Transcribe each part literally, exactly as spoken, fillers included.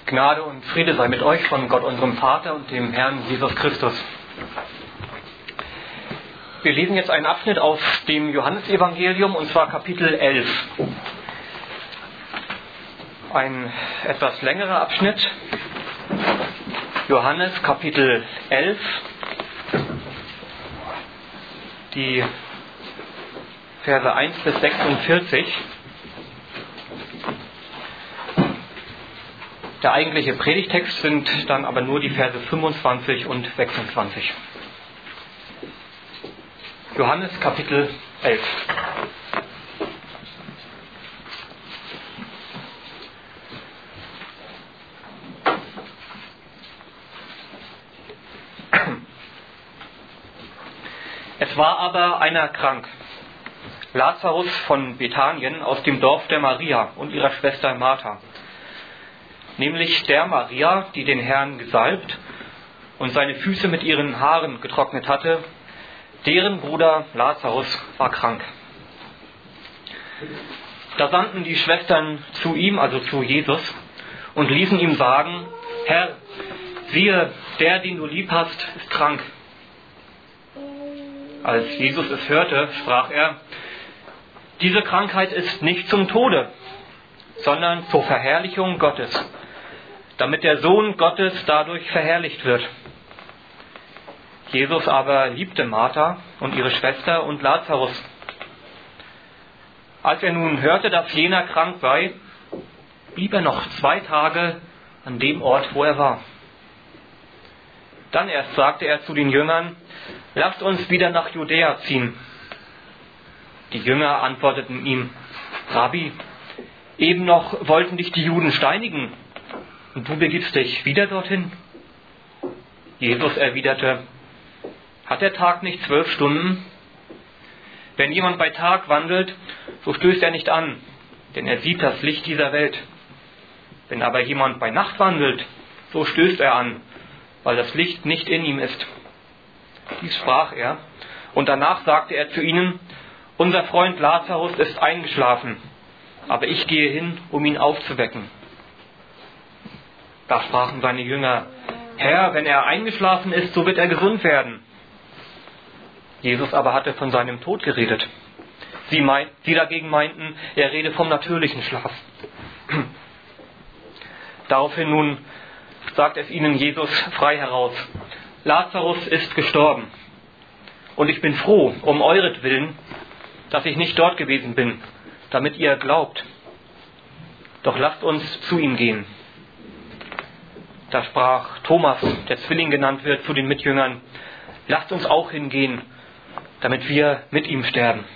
Gnade und Friede sei mit euch von Gott, unserem Vater und dem Herrn Jesus Christus. Wir lesen jetzt einen Abschnitt aus dem Johannesevangelium, und zwar Kapitel elf. Ein etwas längerer Abschnitt. Johannes Kapitel elf. Die Verse eins bis sechsundvierzig. Der eigentliche Predigtext sind dann aber nur die Verse fünfundzwanzig und sechsundzwanzig. Johannes Kapitel elf. Es war aber einer krank, Lazarus von Bethanien aus dem Dorf der Maria und ihrer Schwester Martha. Nämlich der Maria, die den Herrn gesalbt und seine Füße mit ihren Haaren getrocknet hatte, deren Bruder Lazarus war krank. Da sandten die Schwestern zu ihm, also zu Jesus, und ließen ihm sagen: Herr, siehe, der, den du lieb hast, ist krank. Als Jesus es hörte, sprach er: Diese Krankheit ist nicht zum Tode, sondern zur Verherrlichung Gottes, damit der Sohn Gottes dadurch verherrlicht wird. Jesus aber liebte Martha und ihre Schwester und Lazarus. Als er nun hörte, dass jener krank sei, blieb er noch zwei Tage an dem Ort, wo er war. Dann erst sagte er zu den Jüngern: Lasst uns wieder nach Judäa ziehen. Die Jünger antworteten ihm: Rabbi, eben noch wollten dich die Juden steinigen, und du begibst dich wieder dorthin? Jesus erwiderte: Hat der Tag nicht zwölf Stunden? Wenn jemand bei Tag wandelt, so stößt er nicht an, denn er sieht das Licht dieser Welt. Wenn aber jemand bei Nacht wandelt, so stößt er an, weil das Licht nicht in ihm ist. Dies sprach er, und danach sagte er zu ihnen: Unser Freund Lazarus ist eingeschlafen, aber ich gehe hin, um ihn aufzuwecken. Da sprachen seine Jünger: Herr, wenn er eingeschlafen ist, so wird er gesund werden. Jesus aber hatte von seinem Tod geredet. Sie, meint, sie dagegen meinten, er rede vom natürlichen Schlaf. Daraufhin nun sagt es ihnen Jesus frei heraus: Lazarus ist gestorben. Und ich bin froh um euretwillen, dass ich nicht dort gewesen bin, damit ihr glaubt. Doch lasst uns zu ihm gehen. Da sprach Thomas, der Zwilling genannt wird, zu den Mitjüngern: Lasst uns auch hingehen, damit wir mit ihm sterben.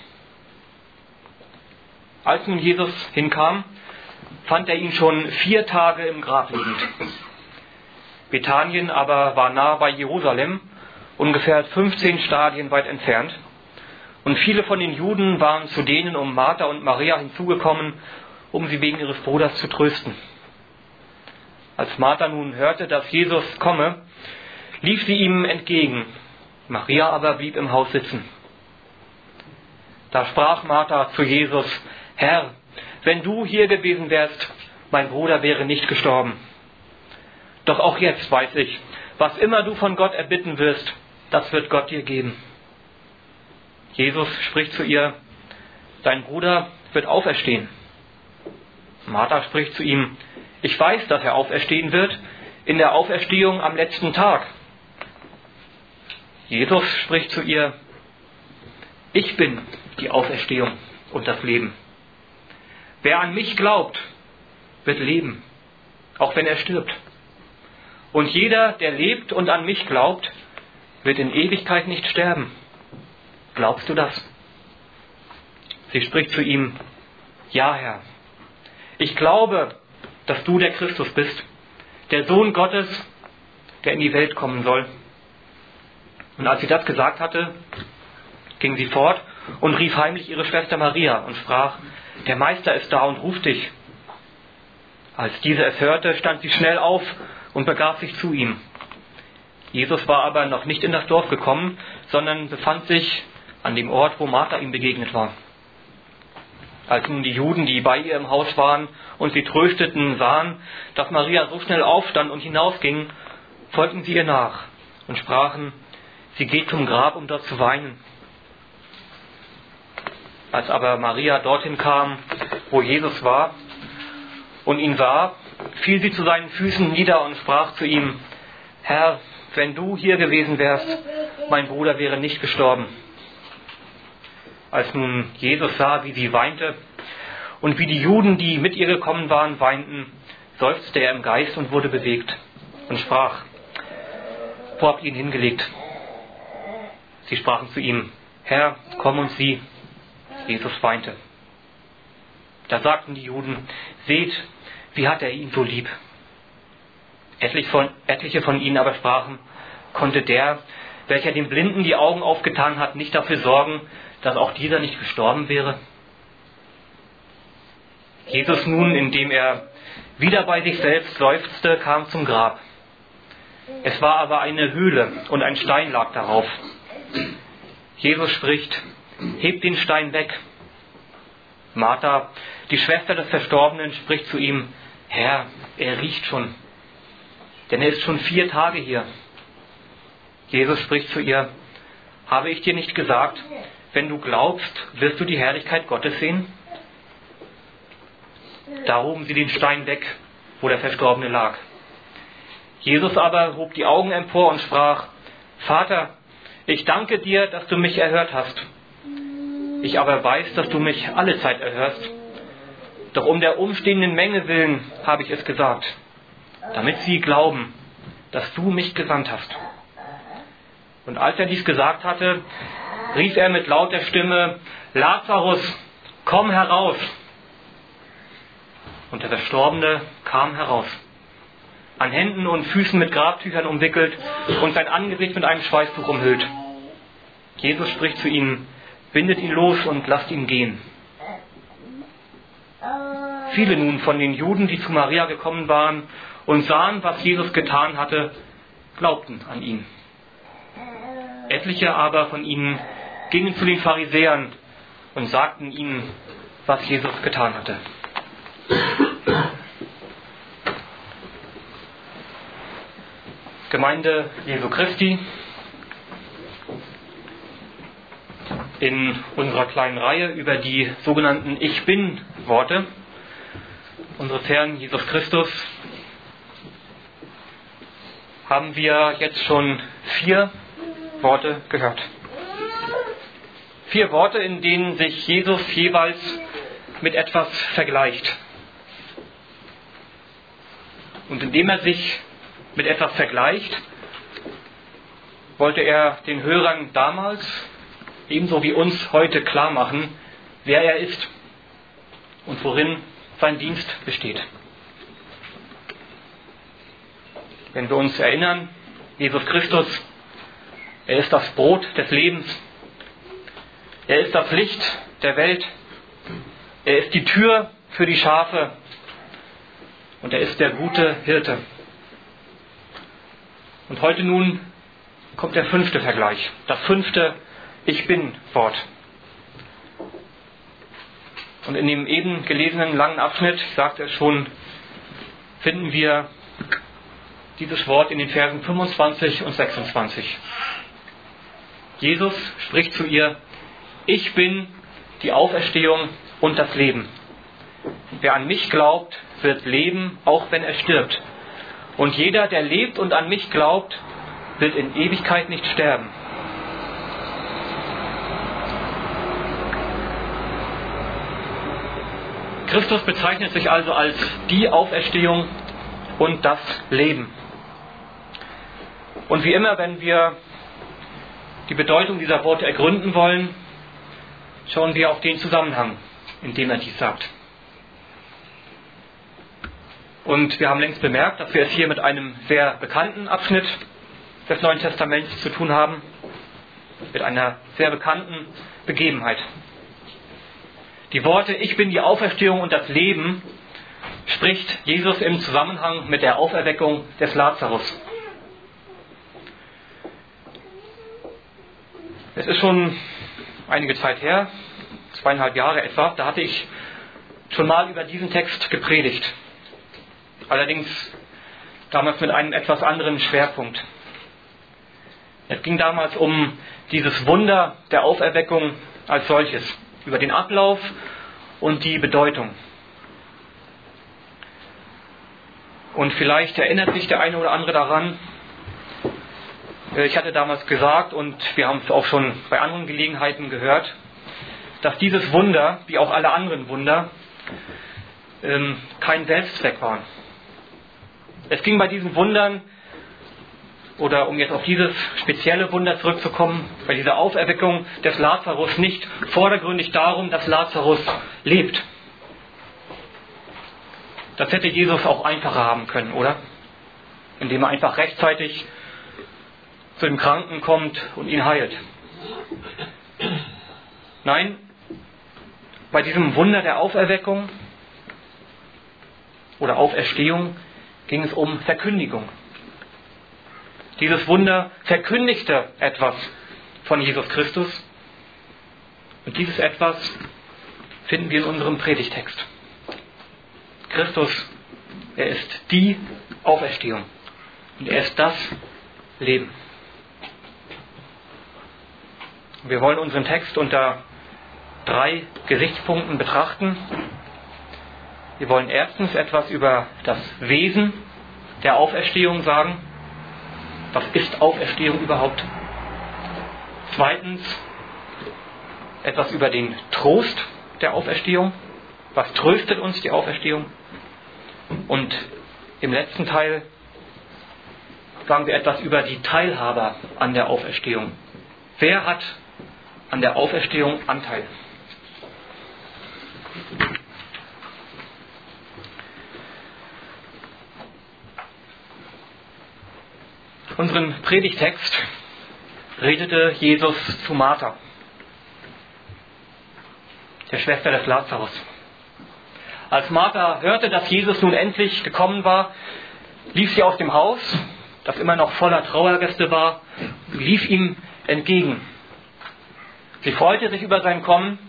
Als nun Jesus hinkam, fand er ihn schon vier Tage im Grab liegend. Bethanien aber war nah bei Jerusalem, ungefähr fünfzehn Stadien weit entfernt. Und viele von den Juden waren zu denen um Martha und Maria hinzugekommen, um sie wegen ihres Bruders zu trösten. Als Martha nun hörte, dass Jesus komme, lief sie ihm entgegen. Maria aber blieb im Haus sitzen. Da sprach Martha zu Jesus: Herr, wenn du hier gewesen wärst, mein Bruder wäre nicht gestorben. Doch auch jetzt weiß ich, was immer du von Gott erbitten wirst, das wird Gott dir geben. Jesus spricht zu ihr: Dein Bruder wird auferstehen. Martha spricht zu ihm: Ich weiß, dass er auferstehen wird, in der Auferstehung am letzten Tag. Jesus spricht zu ihr: Ich bin die Auferstehung und das Leben. Wer an mich glaubt, wird leben, auch wenn er stirbt. Und jeder, der lebt und an mich glaubt, wird in Ewigkeit nicht sterben. Glaubst du das? Sie spricht zu ihm: Ja, Herr. Ich glaube, dass du der Christus bist, der Sohn Gottes, der in die Welt kommen soll. Und als sie das gesagt hatte, ging sie fort und rief heimlich ihre Schwester Maria und sprach: Der Meister ist da und ruft dich. Als diese es hörte, stand sie schnell auf und begab sich zu ihm. Jesus war aber noch nicht in das Dorf gekommen, sondern befand sich an dem Ort, wo Martha ihm begegnet war. Als nun die Juden, die bei ihr im Haus waren und sie trösteten, sahen, dass Maria so schnell aufstand und hinausging, folgten sie ihr nach und sprachen, sie geht zum Grab, um dort zu weinen. Als aber Maria dorthin kam, wo Jesus war, und ihn sah, fiel sie zu seinen Füßen nieder und sprach zu ihm, Herr, wenn du hier gewesen wärst, mein Bruder wäre nicht gestorben. Als nun Jesus sah, wie sie weinte und wie die Juden, die mit ihr gekommen waren, weinten, seufzte er im Geist und wurde bewegt und sprach, wo habt ihr ihn hingelegt? Sie sprachen zu ihm, Herr, komm und sieh. Jesus weinte. Da sagten die Juden, seht, wie hat er ihn so lieb? Etliche von, etliche von ihnen aber sprachen, konnte der, welcher dem Blinden die Augen aufgetan hat, nicht dafür sorgen, dass auch dieser nicht gestorben wäre? Jesus nun, indem er wieder bei sich selbst seufzte, kam zum Grab. Es war aber eine Höhle und ein Stein lag darauf. Jesus spricht, hebt den Stein weg. Martha, die Schwester des Verstorbenen, spricht zu ihm, Herr, er riecht schon, denn er ist schon vier Tage hier. Jesus spricht zu ihr, habe ich dir nicht gesagt, wenn du glaubst, wirst du die Herrlichkeit Gottes sehen? Da hoben sie den Stein weg, wo der Verstorbene lag. Jesus aber hob die Augen empor und sprach, Vater, ich danke dir, dass du mich erhört hast. Ich aber weiß, dass du mich alle Zeit erhörst. Doch um der umstehenden Menge willen habe ich es gesagt, damit sie glauben, dass du mich gesandt hast. Und als er dies gesagt hatte, rief er mit lauter Stimme, Lazarus, komm heraus! Und der Verstorbene kam heraus, an Händen und Füßen mit Grabtüchern umwickelt und sein Angesicht mit einem Schweißtuch umhüllt. Jesus spricht zu ihnen, bindet ihn los und lasst ihn gehen. Viele nun von den Juden, die zu Maria gekommen waren und sahen, was Jesus getan hatte, glaubten an ihn. Etliche aber von ihnen gingen zu den Pharisäern und sagten ihnen, was Jesus getan hatte. Gemeinde Jesu Christi, in unserer kleinen Reihe über die sogenannten Ich Bin-Worte unseres Herrn Jesus Christus haben wir jetzt schon vier Worte gehört. Vier Worte, in denen sich Jesus jeweils mit etwas vergleicht. Und indem er sich mit etwas vergleicht, wollte er den Hörern damals, ebenso wie uns heute, klar machen, wer er ist und worin sein Dienst besteht. Wenn wir uns erinnern, Jesus Christus, er ist das Brot des Lebens, er ist das Licht der Welt, er ist die Tür für die Schafe und er ist der gute Hirte. Und heute nun kommt der fünfte Vergleich, das fünfte Ich Bin-Wort. Und in dem eben gelesenen langen Abschnitt, ich sagte es schon, finden wir dieses Wort in den Versen fünfundzwanzig und sechsundzwanzig. Jesus spricht zu ihr, ich bin die Auferstehung und das Leben. Wer an mich glaubt, wird leben, auch wenn er stirbt. Und jeder, der lebt und an mich glaubt, wird in Ewigkeit nicht sterben. Christus bezeichnet sich also als die Auferstehung und das Leben. Und wie immer, wenn wir die Bedeutung dieser Worte ergründen wollen, schauen wir auf den Zusammenhang, in dem er dies sagt. Und wir haben längst bemerkt, dass wir es hier mit einem sehr bekannten Abschnitt des Neuen Testaments zu tun haben, mit einer sehr bekannten Begebenheit. Die Worte, ich bin die Auferstehung und das Leben, spricht Jesus im Zusammenhang mit der Auferweckung des Lazarus. Es ist schon einige Zeit her, zweieinhalb Jahre etwa, da hatte ich schon mal über diesen Text gepredigt. Allerdings damals mit einem etwas anderen Schwerpunkt. Es ging damals um dieses Wunder der Auferweckung als solches, über den Ablauf und die Bedeutung. Und vielleicht erinnert sich der eine oder andere daran, ich hatte damals gesagt, und wir haben es auch schon bei anderen Gelegenheiten gehört, dass dieses Wunder, wie auch alle anderen Wunder, kein Selbstzweck waren. Es ging bei diesen Wundern, oder um jetzt auf dieses spezielle Wunder zurückzukommen, bei dieser Auferweckung des Lazarus nicht vordergründig darum, dass Lazarus lebt. Das hätte Jesus auch einfacher haben können, oder? Indem er einfach rechtzeitig zu dem Kranken kommt und ihn heilt. Nein, bei diesem Wunder der Auferweckung oder Auferstehung ging es um Verkündigung. Dieses Wunder verkündigte etwas von Jesus Christus. Und dieses etwas finden wir in unserem Predigtext. Christus, er ist die Auferstehung. Und er ist das Leben. Wir wollen unseren Text unter drei Gesichtspunkten betrachten. Wir wollen erstens etwas über das Wesen der Auferstehung sagen. Was ist Auferstehung überhaupt? Zweitens etwas über den Trost der Auferstehung. Was tröstet uns die Auferstehung? Und im letzten Teil sagen wir etwas über die Teilhaber an der Auferstehung. Wer hat an der Auferstehung Anteil? Unseren Predigtext redete Jesus zu Martha, der Schwester des Lazarus. Als Martha hörte, dass Jesus nun endlich gekommen war, lief sie aus dem Haus, das immer noch voller Trauergäste war, und lief ihm entgegen. Sie freute sich über sein Kommen,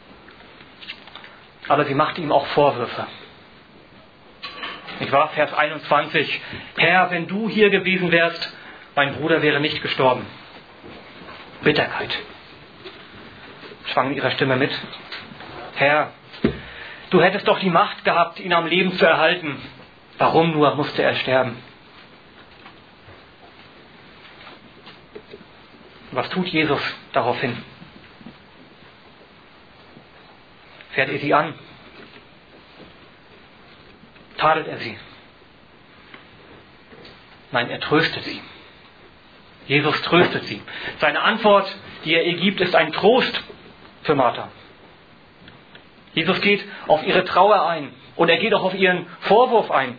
aber sie machte ihm auch Vorwürfe. Ich war Vers einundzwanzig. Herr, wenn du hier gewesen wärst, mein Bruder wäre nicht gestorben. Bitterkeit schwang in ihrer Stimme mit. Herr, du hättest doch die Macht gehabt, ihn am Leben zu erhalten. Warum nur musste er sterben? Was tut Jesus daraufhin? Fährt er sie an? Tadelt er sie? Nein, er tröstet sie. Jesus tröstet sie. Seine Antwort, die er ihr gibt, ist ein Trost für Martha. Jesus geht auf ihre Trauer ein und er geht auch auf ihren Vorwurf ein.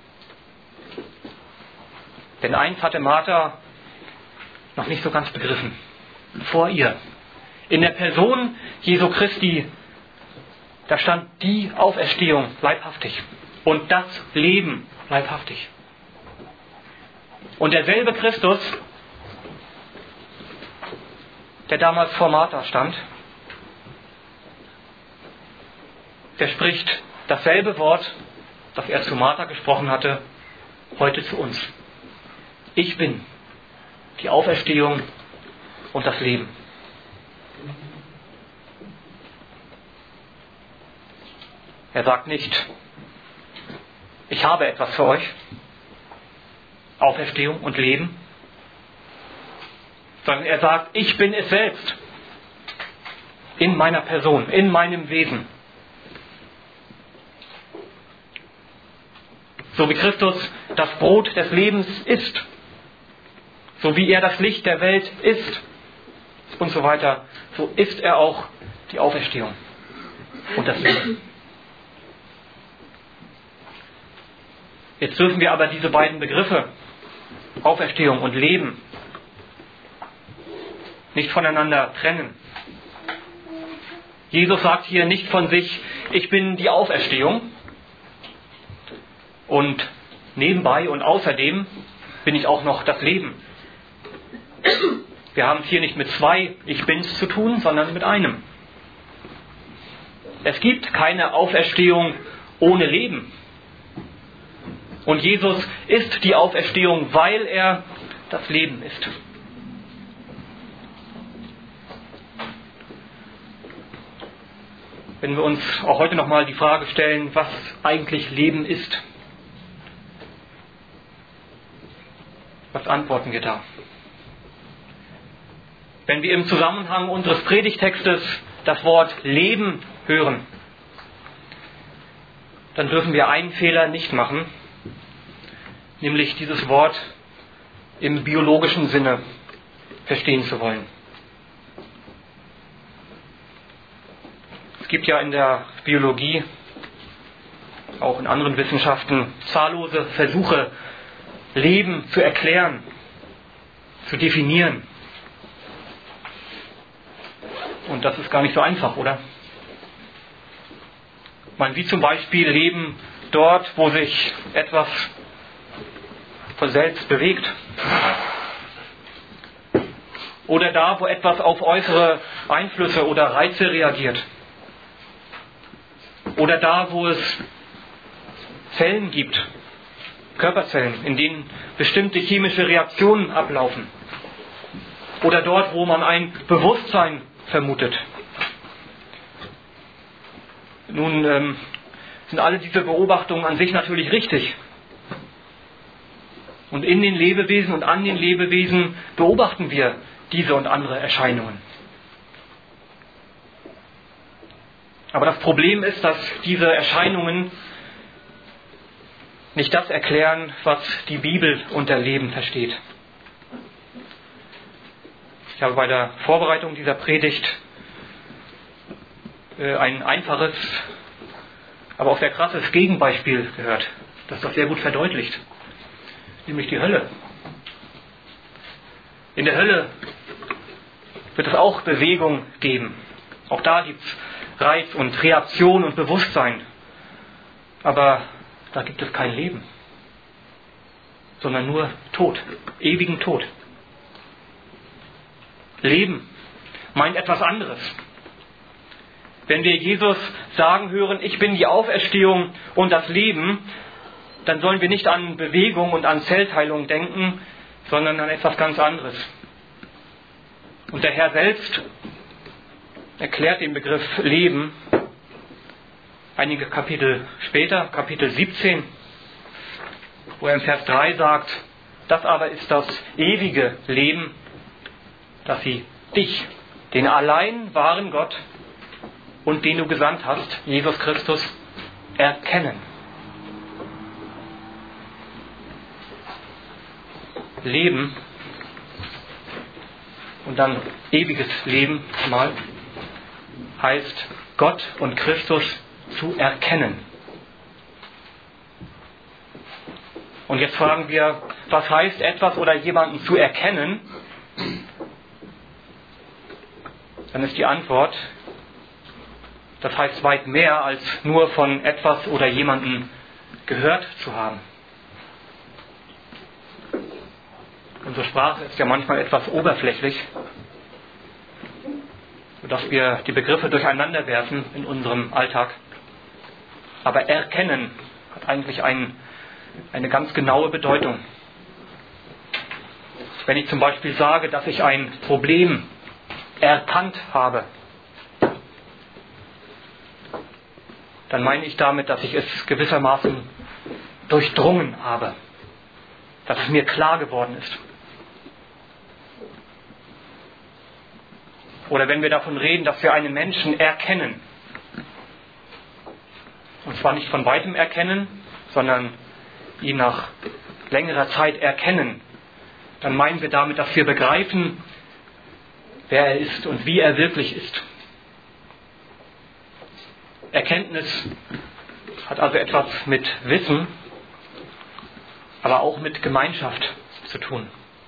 Denn eins hatte Martha noch nicht so ganz begriffen. Vor ihr, in der Person Jesu Christi, da stand die Auferstehung leibhaftig und das Leben leibhaftig. Und derselbe Christus, der damals vor Martha stand, der spricht dasselbe Wort, das er zu Martha gesprochen hatte, heute zu uns. Ich bin die Auferstehung und das Leben. Er sagt nicht, ich habe etwas für euch, Auferstehung und Leben, sondern er sagt, ich bin es selbst, in meiner Person, in meinem Wesen. So wie Christus das Brot des Lebens ist, so wie er das Licht der Welt ist und so weiter, so ist er auch die Auferstehung und das Leben. Jetzt dürfen wir aber diese beiden Begriffe, Auferstehung und Leben, nicht voneinander trennen. Jesus sagt hier nicht von sich, ich bin die Auferstehung und nebenbei und außerdem bin ich auch noch das Leben. Wir haben es hier nicht mit zwei Ich Bins zu tun, sondern mit einem. Es gibt keine Auferstehung ohne Leben. Und Jesus ist die Auferstehung, weil er das Leben ist. Wenn wir uns auch heute nochmal die Frage stellen, was eigentlich Leben ist, was antworten wir da? Wenn wir im Zusammenhang unseres Predigtextes das Wort Leben hören, dann dürfen wir einen Fehler nicht machen, nämlich dieses Wort im biologischen Sinne verstehen zu wollen. Es gibt ja in der Biologie, auch in anderen Wissenschaften, zahllose Versuche, Leben zu erklären, zu definieren. Und das ist gar nicht so einfach, oder? Man, wie zum Beispiel Leben dort, wo sich etwas von selbst bewegt. Oder da, wo etwas auf äußere Einflüsse oder Reize reagiert. Oder da, wo es Zellen gibt, Körperzellen, in denen bestimmte chemische Reaktionen ablaufen. Oder dort, wo man ein Bewusstsein vermutet. Nun ähm, sind alle diese Beobachtungen an sich natürlich richtig. Und in den Lebewesen und an den Lebewesen beobachten wir diese und andere Erscheinungen. Aber das Problem ist, dass diese Erscheinungen nicht das erklären, was die Bibel unter Leben versteht. Ich habe bei der Vorbereitung dieser Predigt ein einfaches, aber auch sehr krasses Gegenbeispiel gehört, das das sehr gut verdeutlicht, nämlich die Hölle. In der Hölle wird es auch Bewegung geben. Auch da gibt es Reiz und Reaktion und Bewusstsein. Aber da gibt es kein Leben, sondern nur Tod, ewigen Tod. Leben meint etwas anderes. Wenn wir Jesus sagen hören, ich bin die Auferstehung und das Leben, dann sollen wir nicht an Bewegung und an Zellteilung denken, sondern an etwas ganz anderes. Und der Herr selbst erklärt den Begriff Leben einige Kapitel später, Kapitel siebzehn, wo er im Vers drei sagt, das aber ist das ewige Leben, dass sie dich, den allein wahren Gott und den du gesandt hast, Jesus Christus, erkennen. Leben und dann ewiges Leben mal heißt Gott und Christus zu erkennen. Und jetzt fragen wir, was heißt etwas oder jemanden zu erkennen? Dann ist die Antwort, das heißt weit mehr als nur von etwas oder jemanden gehört zu haben. Unsere Sprache ist ja manchmal etwas oberflächlich, sodass wir die Begriffe durcheinander werfen in unserem Alltag. Aber erkennen hat eigentlich ein, eine ganz genaue Bedeutung. Wenn ich zum Beispiel sage, dass ich ein Problem erkannt habe, dann meine ich damit, dass ich es gewissermaßen durchdrungen habe, dass es mir klar geworden ist. Oder wenn wir davon reden, dass wir einen Menschen erkennen, und zwar nicht von weitem erkennen, sondern ihn nach längerer Zeit erkennen, dann meinen wir damit, dass wir begreifen, wer er ist und wie er wirklich ist. Erkenntnis hat also etwas mit Wissen, aber auch mit Gemeinschaft zu tun.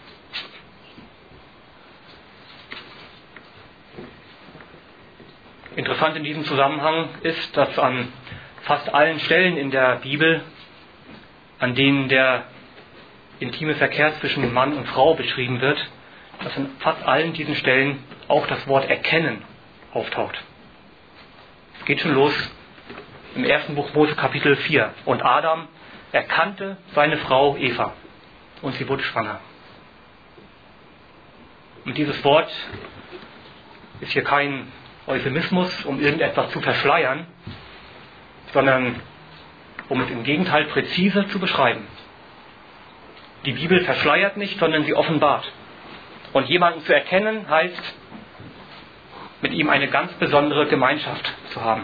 Interessant in diesem Zusammenhang ist, dass an fast allen Stellen in der Bibel, an denen der intime Verkehr zwischen Mann und Frau beschrieben wird, dass an fast allen diesen Stellen auch das Wort erkennen auftaucht. Es geht schon los im ersten Buch Mose Kapitel vier. Und Adam erkannte seine Frau Eva und sie wurde schwanger. Und dieses Wort ist hier kein Euphemismus, um irgendetwas zu verschleiern, sondern um es im Gegenteil präzise zu beschreiben. Die Bibel verschleiert nicht, sondern sie offenbart. Und jemanden zu erkennen heißt, mit ihm eine ganz besondere Gemeinschaft zu haben.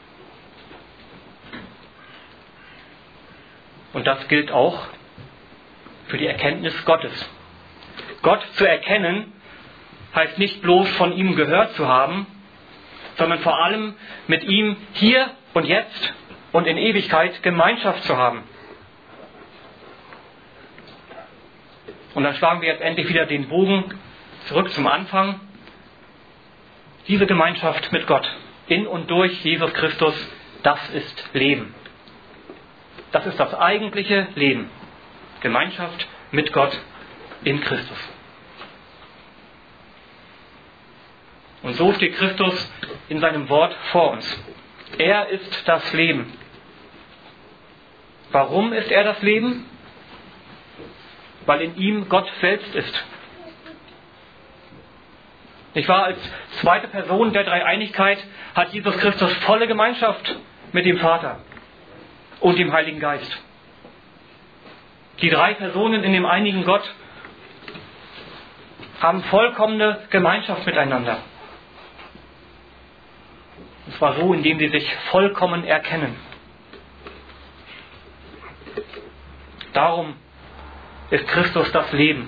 Und das gilt auch für die Erkenntnis Gottes. Gott zu erkennen heißt nicht bloß von ihm gehört zu haben, sondern vor allem mit ihm hier und jetzt und in Ewigkeit Gemeinschaft zu haben. Und dann schlagen wir jetzt endlich wieder den Bogen zurück zum Anfang. Diese Gemeinschaft mit Gott in und durch Jesus Christus, das ist Leben. Das ist das eigentliche Leben. Gemeinschaft mit Gott in Christus. Und so steht Christus in seinem Wort vor uns. Er ist das Leben. Warum ist er das Leben? Weil in ihm Gott selbst ist. Nicht wahr? Als zweite Person der Dreieinigkeit hat Jesus Christus volle Gemeinschaft mit dem Vater und dem Heiligen Geist. Die drei Personen in dem einigen Gott haben vollkommene Gemeinschaft miteinander. Und zwar so, indem sie sich vollkommen erkennen. Darum ist Christus das Leben.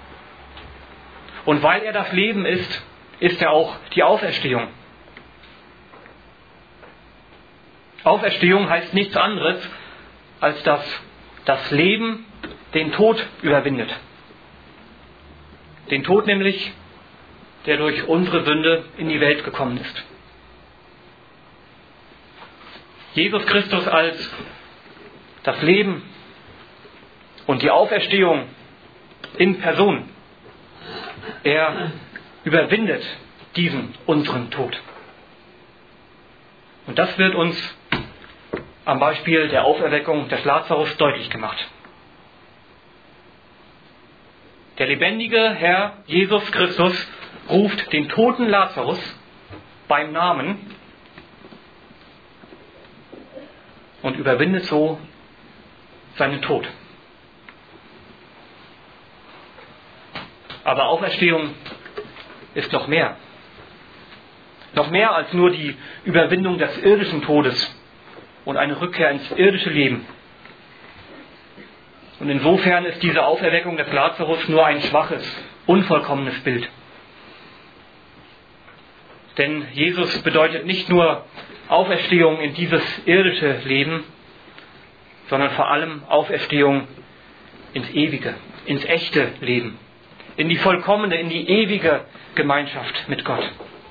Und weil er das Leben ist, ist er auch die Auferstehung. Auferstehung heißt nichts anderes, als dass das Leben den Tod überwindet. Den Tod nämlich, der durch unsere Sünde in die Welt gekommen ist. Jesus Christus als das Leben und die Auferstehung in Person. Er überwindet diesen unseren Tod. Und das wird uns am Beispiel der Auferweckung des Lazarus deutlich gemacht. Der lebendige Herr Jesus Christus ruft den toten Lazarus beim Namen und überwindet so seinen Tod. Aber Auferstehung ist noch mehr. Noch mehr als nur die Überwindung des irdischen Todes und eine Rückkehr ins irdische Leben. Und insofern ist diese Auferweckung des Lazarus nur ein schwaches, unvollkommenes Bild. Denn Jesus bedeutet nicht nur Auferstehung in dieses irdische Leben, sondern vor allem Auferstehung ins ewige, ins echte Leben. In die vollkommene, in die ewige Gemeinschaft mit Gott.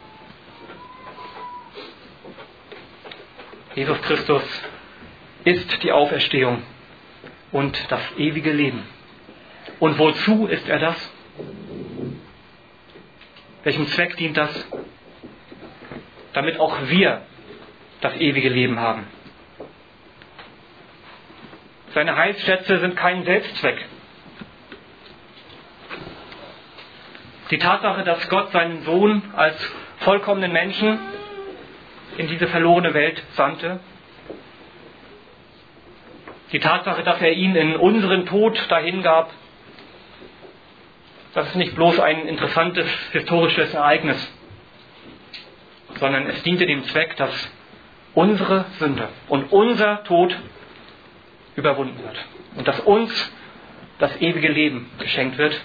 Jesus Christus ist die Auferstehung und das ewige Leben. Und wozu ist er das? Welchem Zweck dient das? Damit auch wir das ewige Leben haben. Seine Heilsschätze sind kein Selbstzweck. Die Tatsache, dass Gott seinen Sohn als vollkommenen Menschen in diese verlorene Welt sandte, die Tatsache, dass er ihn in unseren Tod dahingab, das ist nicht bloß ein interessantes historisches Ereignis, sondern es diente dem Zweck, dass unsere Sünde und unser Tod überwunden wird und dass uns das ewige Leben geschenkt wird.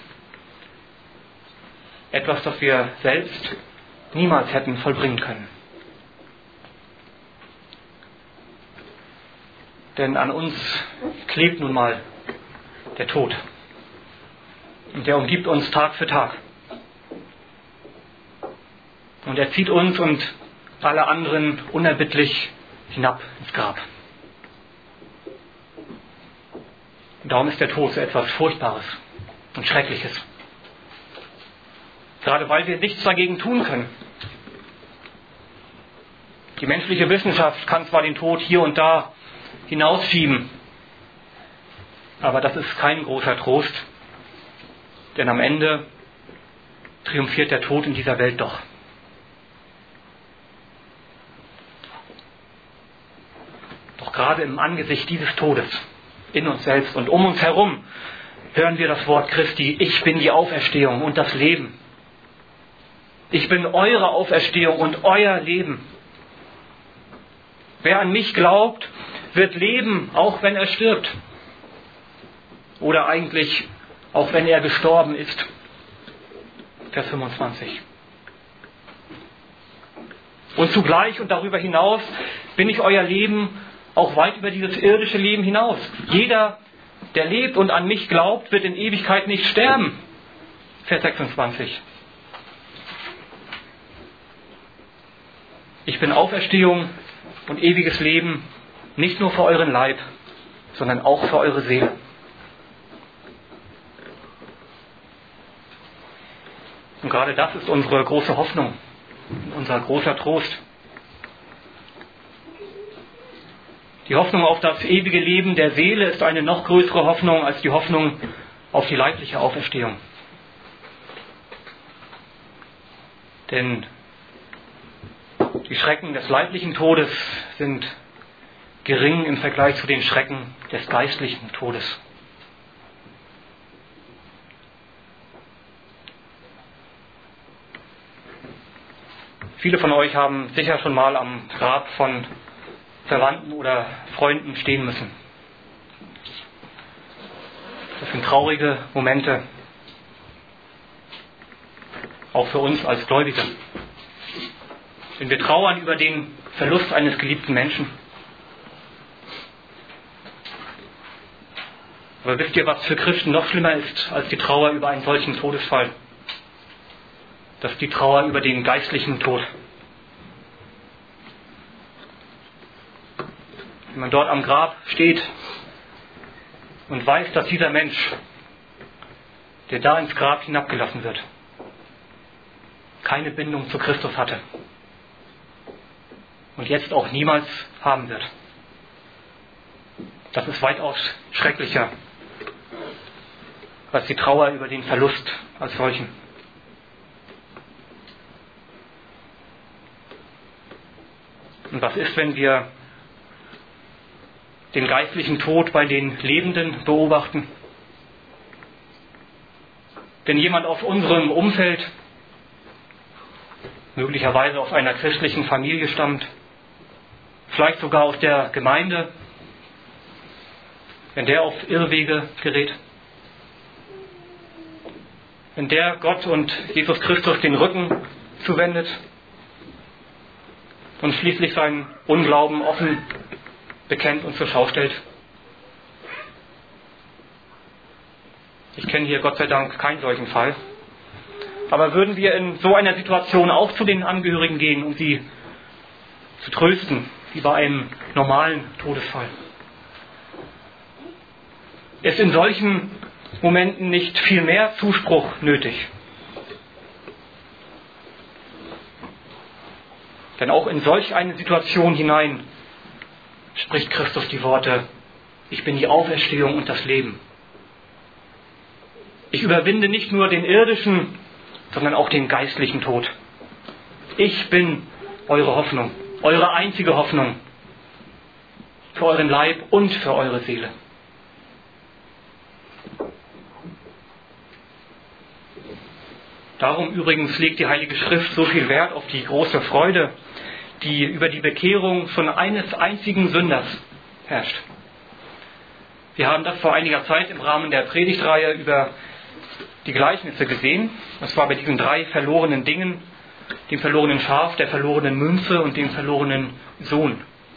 Etwas, das wir selbst niemals hätten vollbringen können. Denn an uns klebt nun mal der Tod. Und der umgibt uns Tag für Tag. Und er zieht uns und alle anderen unerbittlich hinab ins Grab. Und darum ist der Tod so etwas Furchtbares und Schreckliches. Gerade weil wir nichts dagegen tun können. Die menschliche Wissenschaft kann zwar den Tod hier und da hinausschieben, aber das ist kein großer Trost, denn am Ende triumphiert der Tod in dieser Welt doch. Doch gerade im Angesicht dieses Todes, in uns selbst und um uns herum, hören wir das Wort Christi: Ich bin die Auferstehung und das Leben. Ich bin eure Auferstehung und euer Leben. Wer an mich glaubt, wird leben, auch wenn er stirbt. Oder eigentlich, auch wenn er gestorben ist. Vers fünfundzwanzig. Und zugleich und darüber hinaus bin ich euer Leben auch weit über dieses irdische Leben hinaus. Jeder, der lebt und an mich glaubt, wird in Ewigkeit nicht sterben. Vers sechsundzwanzig. Ich bin Auferstehung und ewiges Leben, nicht nur für euren Leib, sondern auch für eure Seele. Und gerade das ist unsere große Hoffnung, unser großer Trost. Die Hoffnung auf das ewige Leben der Seele ist eine noch größere Hoffnung als die Hoffnung auf die leibliche Auferstehung. Denn die Schrecken des leiblichen Todes sind gering im Vergleich zu den Schrecken des geistlichen Todes. Viele von euch haben sicher schon mal am Grab von Verwandten oder Freunden stehen müssen. Das sind traurige Momente, auch für uns als Gläubige. Denn wir trauern über den Verlust eines geliebten Menschen. Aber wisst ihr, was für Christen noch schlimmer ist als die Trauer über einen solchen Todesfall? Das ist die Trauer über den geistlichen Tod. Wenn man dort am Grab steht und weiß, dass dieser Mensch, der da ins Grab hinabgelassen wird, keine Bindung zu Christus hatte und jetzt auch niemals haben wird. Das ist weitaus schrecklicher als die Trauer über den Verlust als solchen. Und was ist, wenn wir den geistlichen Tod bei den Lebenden beobachten? Wenn jemand aus unserem Umfeld, möglicherweise aus einer christlichen Familie stammt, vielleicht sogar aus der Gemeinde, wenn der auf Irrwege gerät, wenn der Gott und Jesus Christus den Rücken zuwendet und schließlich seinen Unglauben offen bekennt und zur Schau stellt. Ich kenne hier Gott sei Dank keinen solchen Fall. Aber würden wir in so einer Situation auch zu den Angehörigen gehen, um sie zu trösten, wie bei einem normalen Todesfall? Ist in solchen Momenten nicht viel mehr Zuspruch nötig? Denn auch in solch eine Situation hinein spricht Christus die Worte: Ich bin die Auferstehung und das Leben. Ich überwinde nicht nur den irdischen, sondern auch den geistlichen Tod. Ich bin eure Hoffnung, eure einzige Hoffnung für euren Leib und für eure Seele. Darum übrigens legt die Heilige Schrift so viel Wert auf die große Freude, die über die Bekehrung von eines einzigen Sünders herrscht. Wir haben das vor einiger Zeit im Rahmen der Predigtreihe über die Gleichnisse gesehen. Das war bei diesen drei verlorenen Dingen: dem verlorenen Schaf, der verlorenen Münze und dem verlorenen Sohn.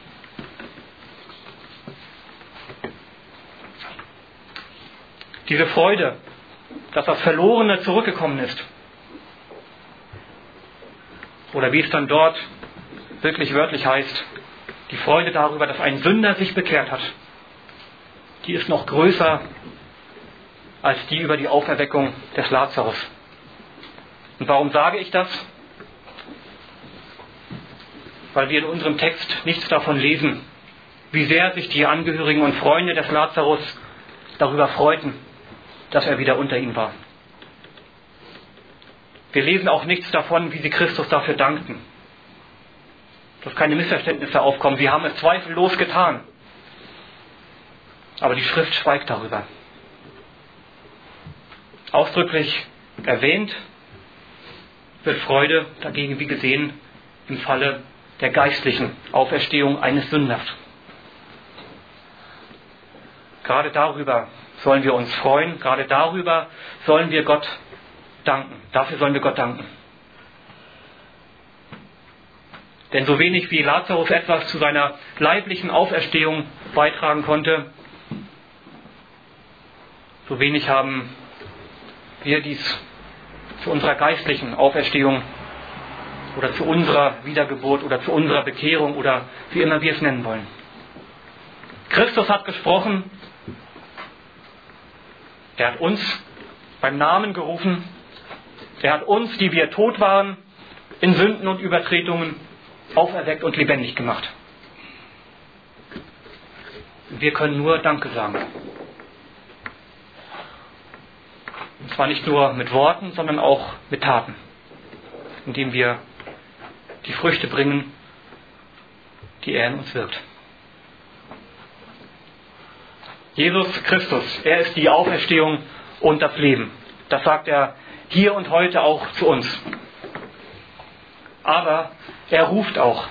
Diese Freude, dass das Verlorene zurückgekommen ist, oder wie es dann dort wirklich wörtlich heißt, die Freude darüber, dass ein Sünder sich bekehrt hat, die ist noch größer als die über die Auferweckung des Lazarus. Und warum sage ich das? weil wir in unserem Text nichts davon lesen, wie sehr sich die Angehörigen und Freunde des Lazarus darüber freuten, dass er wieder unter ihnen war. Wir lesen auch nichts davon, wie sie Christus dafür dankten. Dass keine Missverständnisse aufkommen. Sie haben es zweifellos getan. Aber die Schrift schweigt darüber. Ausdrücklich erwähnt wird Freude dagegen, wie gesehen, im Falle der geistlichen Auferstehung eines Sünders. Gerade darüber sollen wir uns freuen, gerade darüber sollen wir Gott danken. Dafür sollen wir Gott danken. Denn so wenig wie Lazarus etwas zu seiner leiblichen Auferstehung beitragen konnte, so wenig haben wir dies zu unserer geistlichen Auferstehung oder zu unserer Wiedergeburt oder zu unserer Bekehrung oder wie immer wir es nennen wollen. Christus hat gesprochen, er hat uns beim Namen gerufen, er hat uns, die wir tot waren, in Sünden und Übertretungen, auferweckt und lebendig gemacht. Wir können nur Danke sagen. Und zwar nicht nur mit Worten, sondern auch mit Taten, indem wir die Früchte bringen, die er in uns wirkt. Jesus Christus, er ist die Auferstehung und das Leben. Das sagt er hier und heute auch zu uns. Aber er ruft auch.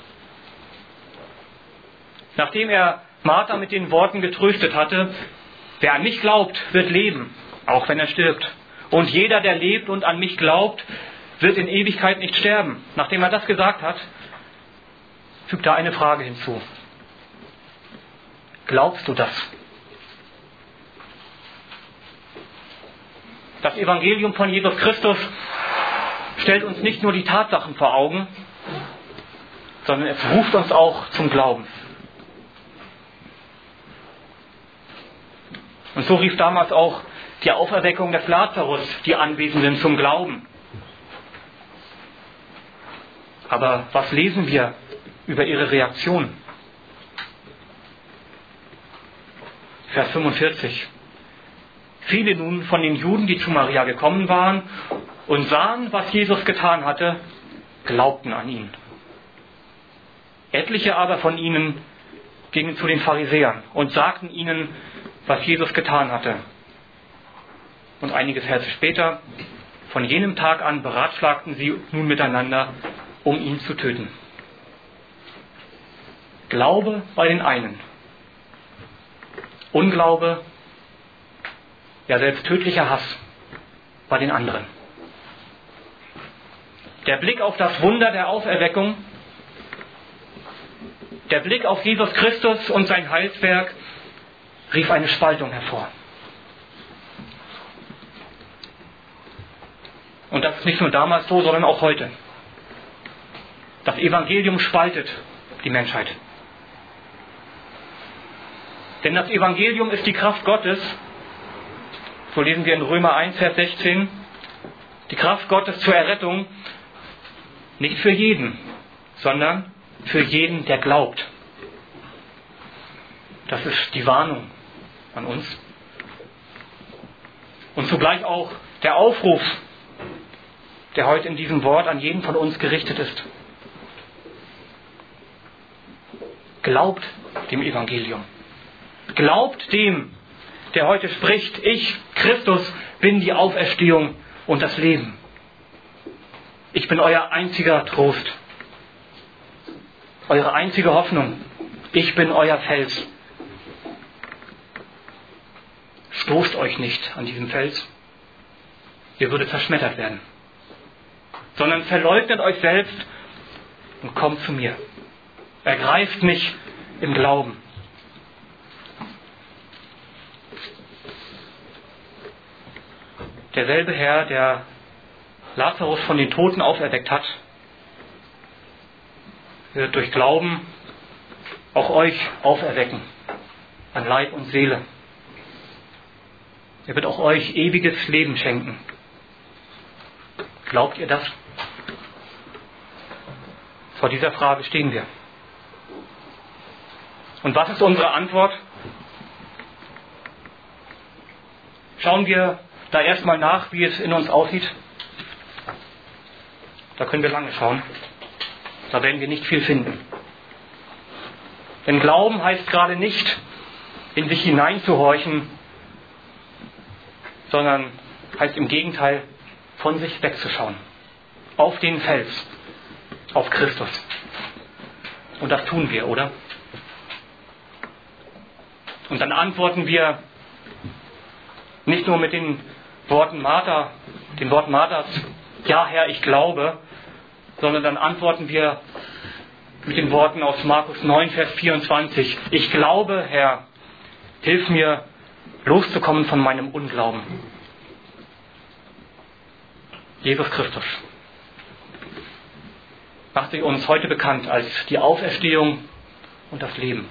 Nachdem er Martha mit den Worten getröstet hatte, wer an mich glaubt, wird leben, auch wenn er stirbt. Und jeder, der lebt und an mich glaubt, wird in Ewigkeit nicht sterben. Nachdem er das gesagt hat, fügt er eine Frage hinzu. Glaubst du das? Das Evangelium von Jesus Christus stellt uns nicht nur die Tatsachen vor Augen, sondern es ruft uns auch zum Glauben. Und so rief damals auch die Auferweckung des Lazarus die Anwesenden zum Glauben. Aber was lesen wir über ihre Reaktion? Vers fünfundvierzig. Viele nun von den Juden, die zu Maria gekommen waren und sahen, was Jesus getan hatte, glaubten an ihn. Etliche aber von ihnen gingen zu den Pharisäern und sagten ihnen, was Jesus getan hatte. Und einige Verse später, von jenem Tag an beratschlagten sie nun miteinander, um ihn zu töten. Glaube bei den einen, Unglaube, ja selbst tödlicher Hass bei den anderen. Der Blick auf das Wunder der Auferweckung, der Blick auf Jesus Christus und sein Heilswerk rief eine Spaltung hervor. Und das ist nicht nur damals so, sondern auch heute. Das Evangelium spaltet die Menschheit. Denn das Evangelium ist die Kraft Gottes. So lesen wir in Römer eins, Vers sechzehn. Die Kraft Gottes zur Errettung nicht für jeden, sondern für jeden, der glaubt. Das ist die Warnung an uns. Und zugleich auch der Aufruf, der heute in diesem Wort an jeden von uns gerichtet ist. Glaubt dem Evangelium. Glaubt dem, der heute spricht, ich, Christus, bin die Auferstehung und das Leben. Ich bin euer einziger Trost, eure einzige Hoffnung. Ich bin euer Fels. Stoßt euch nicht an diesem Fels, ihr würdet zerschmettert werden, sondern verleugnet euch selbst und kommt zu mir. Ergreift mich im Glauben. Derselbe Herr, der Lazarus von den Toten auferweckt hat, wird durch Glauben auch euch auferwecken, an Leib und Seele. Er wird auch euch ewiges Leben schenken. Glaubt ihr das? Vor dieser Frage stehen wir. Und was ist unsere Antwort? Schauen wir da erstmal nach, wie es in uns aussieht. Da können wir lange schauen. Da werden wir nicht viel finden. Denn Glauben heißt gerade nicht, in sich hineinzuhorchen, sondern heißt im Gegenteil, von sich wegzuschauen. Auf den Fels, auf Christus. Und das tun wir, oder? Und dann antworten wir nicht nur mit den Worten Martha, den Worten Marthas, ja Herr, ich glaube, sondern dann antworten wir mit den Worten aus Markus neun, Vers vierundzwanzig. Ich glaube, Herr, hilf mir, loszukommen von meinem Unglauben. Jesus Christus macht sich uns heute bekannt als die Auferstehung und das Leben.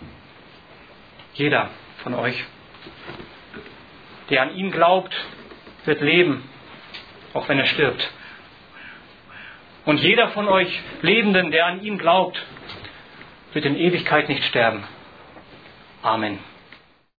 Jeder von euch, der an ihn glaubt, wird leben, auch wenn er stirbt. Und jeder von euch Lebenden, der an ihn glaubt, wird in Ewigkeit nicht sterben. Amen.